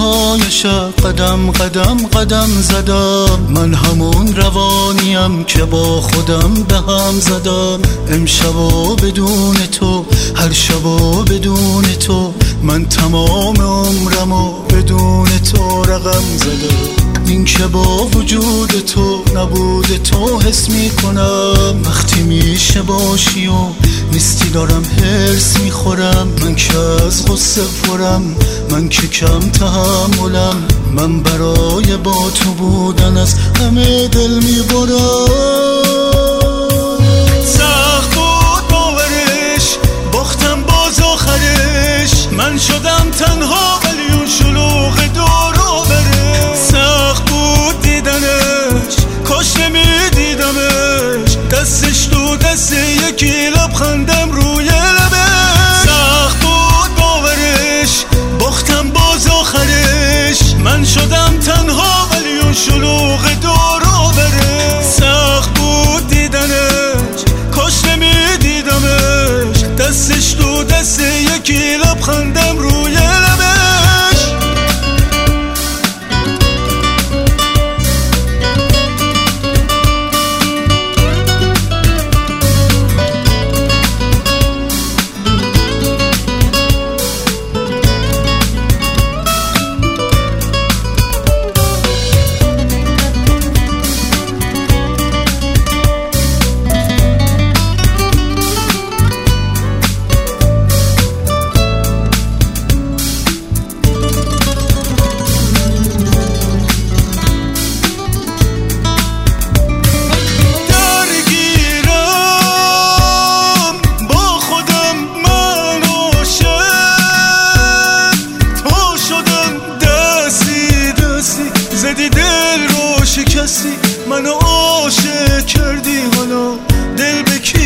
های شب قدم قدم قدم زدم. من همون روانیم که با خودم به هم زدم. امشبا بدون تو، هر شبا بدون تو، من تمام عمرمو بدون تو رقم زدم. این که با وجود تو نبود تو حس میکنم. وقتی میشه باشی و نیستی دارم هرس میخورم. من که از غصه پرم، من که کم تحملم. من برای با تو بودن از همه دل میبرم. سخت بود باورش، باختم باز آخرش. من شدم تنها ولی اون شلوغ دور و برش. سخت بود دیدنش، کاش نمیدیدمش. دستش تو دست یکی، لبخندم روی لبش. سخت بود باورش، باختم باز آخرش. من شدم تنها ولی اون شلوغ دور و برش. سخت بود دیدنش، کاش نمیدیدمش. دستش تو دست یکی، لبخندم روی لبش. زدی دل رو شکستی، منو عاشق کردی، حالا دل به کی